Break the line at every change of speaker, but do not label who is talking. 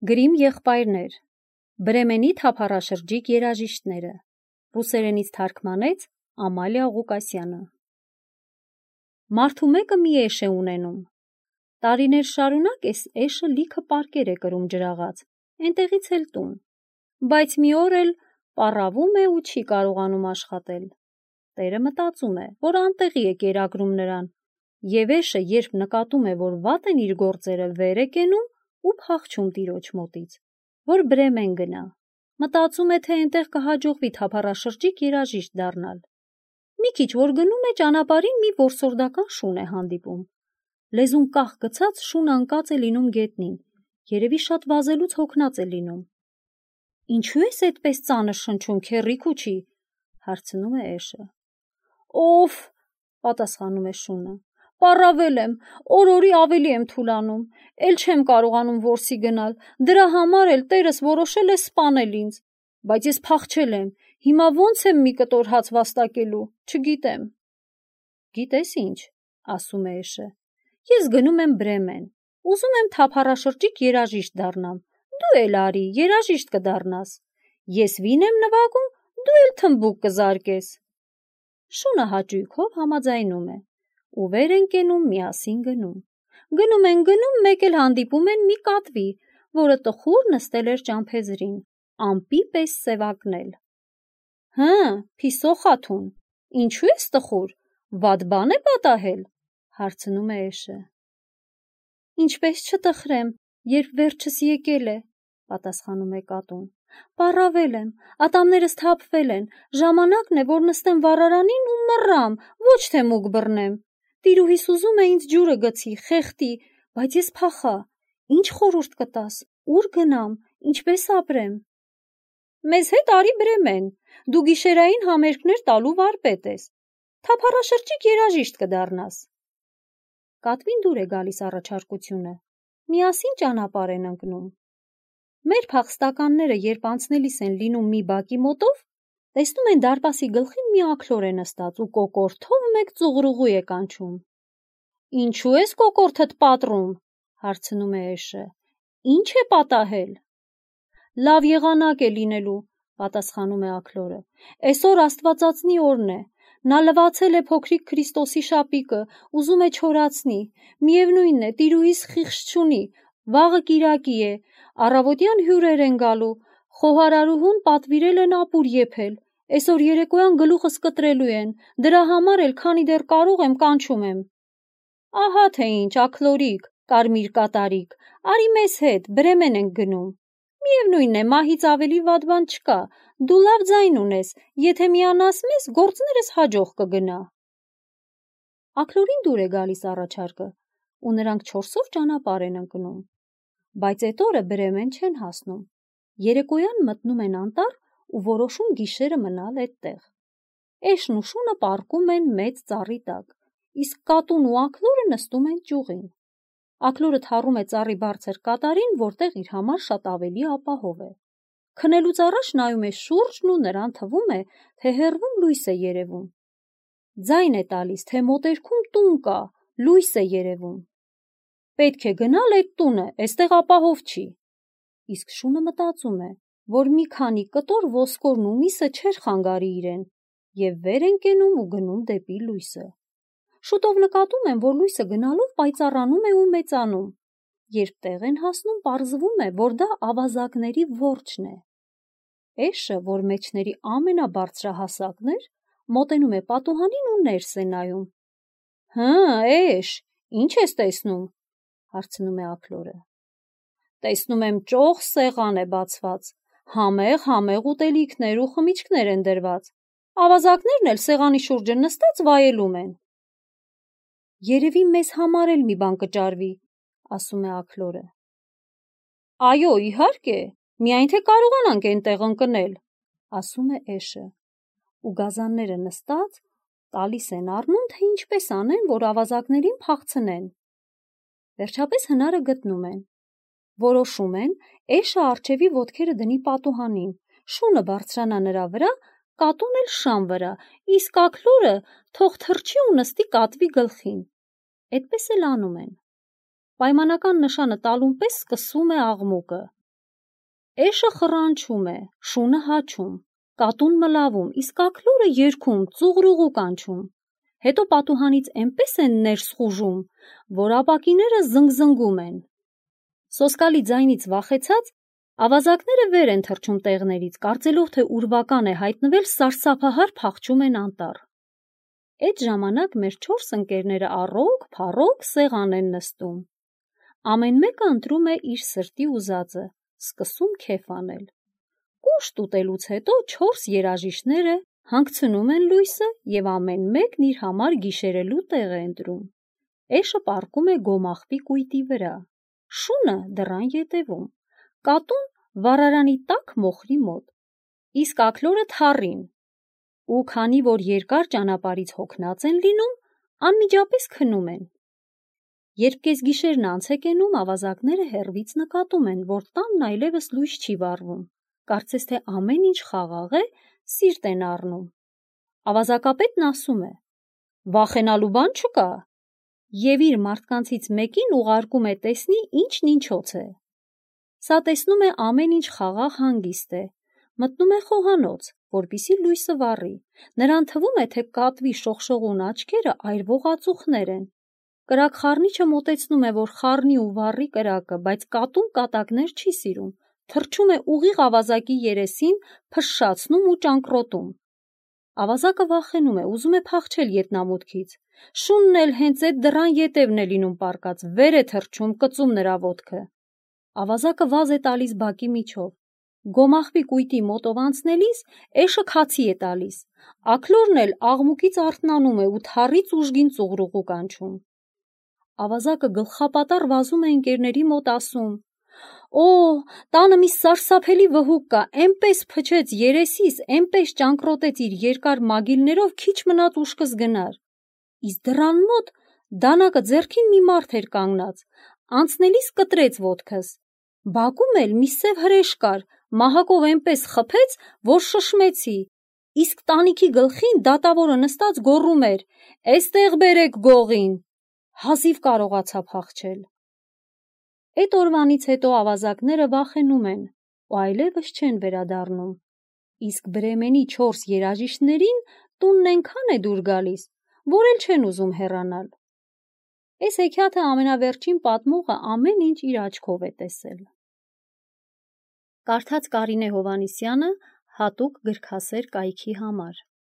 Գրիմ եղբայրներ, Բրեմենի թափառաշրջիկ երաժիշտները, ռուսերենից թարգմանեց Ամալիա Ղուկասյանը։ Մարդու մեկը մի էշ է ունենում։ Տարիներ շարունակ էս էշը լիքը պարկեր է կրում ջրաղաց, էնտեղից էլ տուն, բայց մի օր էլ պառավում է ու չի կարողանում աշխատել։ Տերը մտածում է, որ անտեղի է կերակրում նրան, և էշը երբ նկատում է, որ վատ են իր գործերը, վեր է կենում ու փախչում տիրոջ մոտից, որ Բրեմեն գնա, մտածում է, թե այնտեղ կհաջողվի թափառաշրջիկ երաժիշտ դառնալ։ Մի քիչ որ գնում է, ճանապարհին մի որսորդական շուն է հանդիպում։ Լեզուն կախ գցած շունը ընկած է լինում գետնին, երևի շատ վազելուց հոգնած է լինում։ Ինչու ես այդպես ծանր շնչում, քեռի քուչի, հարցնում է էշը։ Ով, պատասխանում է շունը, պառավել եմ, օր-օրի ավելի եմ թուլանում, էլ չեմ կարողանում որսի գնալ, դրա համար էլ տերս որոշել է սպանել ինձ, բայց ես փախչել եմ, հիմա ո՞նց եմ մի կտոր հաց վաստակելու, չգիտեմ։ Գիտես ինչ, ասում է էշը, ես գնում եմ Բրեմեն, ուզում եմ թափառաշրջիկ երաժիշտ դառնամ, դու էլ արի, երաժիշտ կդառնաս, ես վին եմ նվագում, դու էլ թմբուկ կզարկես։ Շունը հաճույքով համաձայնում է, ու վեր են կենում միասին գնում։ Գնում, մեկ էլ հանդիպում են մի կատվի, որը տխուր նստել էր ճամփեզրին, ամպի պես սևակնել։ Հը, փիսո խաթուն, ինչու ես տխուր, վատ բան է պատահել, հարցնում է էշը։ Ինչպես չտխրեմ, երբ վերջս եկել է, պատասխանում է կատուն։ Պառավել եմ, ատամներս թափվել են, ժամանակն է, որ նստեմ վառարանին ու մռամ, ոչ թե մուկ բռնեմ։ Տիրուհիս ուզում է ինձ ջուրը գցի, խեղդի, բայց ես փախա։ Ինչ խորհուրդ կտաս, ուր գնամ, ինչպես ապրեմ։ Մեզ հետ արի Բրեմեն, դու գիշերային համերգներ տալու վարպետ ես, թափառաշրջիկ երաժիշտ կդառնաս։ Կատվին դուր է գալիս առաջարկությունը, միասին ճանապարհ են ընկնում։ Մեր փախստականները, երբ անցնելիս են լինում մի բակի մոտով, տեսնում են դարպասի գլխին մի աքլոր է նստած ու կոկորդով մեկ ծուղրուղու է կանչում։ Ինչու ես կոկորդդ պատռում, հարցնում է էշը, ինչ է պատահել։ Լավ եղանակ է լինելու, պատասխանում է աքլորը, այսօր Աստվածածնի օրն է, նա լվացել է փոքրիկ Քրիստոսի շապիկը, ուզում է չորացնի, միևնույնն է, տիրուհիս խիղճ չունի, վաղը կիրակի է, առավոտյան հյուրեր են գալու, խոհարարուհուն պատվիրել են ապուր եփել, այսօր երեկոյան գլուխս կտրելու են, դրա համար էլ քանի դեռ կարող եմ կանչում եմ։ Ահա թե ինչ, աքլորիկ, կարմիր կատարիկ, արի մեզ հետ, Բրեմեն ենք գնում։ Միևնույնն է, մահից ավելի վատ բան չկա, դու լավ ձայն ունես, եթե միանաս մեզ, գործներս հաջող կգնա։ Աքլորին դուր է գալիս առաջարկը, ու նրանք 4-ով ճանապարհ են ընկնում։ Բայց այդ օրը Բրեմեն չեն հասնում։ Երեկոյան մտնում են անտառ ու որոշում գիշերը մնալ այդտեղ։ Էշն ու շունը պառկում են մեծ ծառի տակ, իսկ կատուն ու աքլորը նստում են ճյուղին։ Աքլորը թառում է ծառի բարձր կատարին, որտեղ իր համար շատ ավելի ապահով է։ Քնելուց առաջ նայում է շուրջն ու նրան թվում է, թե հեռվում լույս է երևում։ Ձայն է տալիս, թե մոտերքում տուն կա, լույս է երևում։ Պետք է գնալ այդ տունը, այստեղ ապահով չի։ Իսկ շունը մտածում է, որ մի քանի կտոր ոսկորն ու միսը չէր խանգարի իրեն, և վեր են կենում ու գնում դեպի լույսը։ Շուտով նկատում են, որ լույսը գնալով պայծառանում է ու մեծանում։ Երբ տեղ են հասնում, պարզվում է, որ դա ավազակների որջն է։ Էշը, որ մեջների ամենաբարձրահասակն էր, մոտենում է պատուհանին ու ներս է նայում։ Հը, էշ, ինչ ես տեսնում, հարցնում է աքլորը։ Տեսնում եմ ճոխ սեղան է բացված, համեղ ուտելիքներ ու խմիչքներ են դրված, ավազակներն էլ սեղանի շուրջը նստած վայելում են։ Երևի մեզ համար էլ մի բան կճարվի, ասում է աքլորը։ Այո, իհարկե, միայն թե կարողանանք այնտեղ ընկնել, ասում է էշը, ու գազանները նստած տալիս են առնում, թե ինչպես անեն, որ ավազակներին փախցնեն։ Վերջապես հնարը գտնում են։ Որոշում են, էշը առջևի ոտքերը դնի պատուհանին, շունը բարձրանա նրա վրա, կատուն էլ շան վրա, իսկ աքլորը թող թռչի ու նստի կատվի գլխին։ Այդպես էլ անում են։ Պայմանական նշանը տալուն պես սկսում է աղմուկը։ Էշը խռանչում է, շունը հաչում, կատուն մլավում, իսկ աքլորը երգում, ծուղրուղու կանչում։ Հետո պատուհանից էնպես են ներս խուժում, որ ապակիները զնգզնգում են։ Սոսկալի ձայնից վախեցած, ավազակները վեր են թռչում տեղներից, կարծելով, թե ուրվական է հայտնվել, սարսափահար փախչում են անտառ։ Այդ ժամանակ մեր 4 ընկերները առոգ-փառոգ սեղան են նստում։ Ամեն մեկը ընտրում է իր սրտի ուզածը, սկսում քեֆ անել։ Կուշտ ուտելուց հետո 4 երաժիշտները հանգցնում են լույսը և ամեն մեկն իր համար գիշերելու տեղ է ընտրում։ Էշը պառկում է գոմաղբի կույտի վրա, շունը դռան ետևում, կատուն վառարանի տաք մոխրի մոտ, իսկ աքլորը թառին, ու քանի որ երկար ճանապարհից հոգնած են լինում, անմիջապես քնում են։ Երբ կեսգիշերն անց է կենում, ավազակները հեռվից նկատում են, որ տանն այլևս լույս չի վառվում, կարծես թե ամեն ինչ խաղաղ է, սիրտ են առնում։ Ավազակապետն ասում է. «Վախենալու բան չկա», և իր մարդկանցից մեկին ուղարկում է տեսնի ինչն ինչոց է։ Սա տեսնում է ամեն ինչ խաղաղ հանգիստ է, մտնում է խոհանոց, որպեսզի լույսը վառի։ Նրան թվում է, թե կատվի շողշողուն աչքերը այրվող ածուխներ են։ Կրակ խառնիչը մոտեցնում է, որ խառնի ու վառի կրակը, բայց կատուն կատակներ չի սիրում, թռչում է ուղիղ ավազակի երեսին, փշշացնում ու ճանկռոտում։ Ավազակը վախենում է, ուզում է փախչել ետնամուտքից։ Շունն էլ հենց այդ դռան ետևն է լինում պառկած, վեր է թռչում, կծում նրա ոտքը։ Ավազակը վազ է տալիս բակի միջով։ Գոմաղբի կույտի մոտով անցնելիս էշը քացի է տալիս։ Աքլորն էլ աղմուկից արթնանում է ու թառից ուժգին ծուղրուղու կանչում։ Ավազակը գլխապատառ վազում է ընկերների մոտ, ասում. «Օ, տանը մի սարսափելի վհուկ կա, էնպես փչեց երեսիս, էնպես ճանկռոտեց իր երկար մագիլներով, քիչ մնաց ուշքս գնար»։ Իսկ դռան մոտ դանակը ձեռքին մի մարդ էր կանգնած, անցնելիս կտրեց ոտքս։ Բակում էլ մի սև հրեշ կար, մահակով էնպես խփեց, որ շշմեցի, իսկ տանիքի գլխին դատավորը նստած գոռում էր. «Էստեղ բերեք գողին»։ Հազիվ կարողացա փախչել։ Այդ օրվանից հետո ավազակները վախենում են ու այլևս չեն վերադառնում, իսկ Բրեմենի 4 երաժիշտներին տունն էնքան է դուր գալիս, որ էլ չեն ուզում հեռանալ։ Այս հեքիաթը ամենավերջին պատմողը ամեն ինչ իր աչքով է տեսել։ Կարդաց Կարինե Հովհաննիսյանը հատուկ գրքասեր կայքի համար։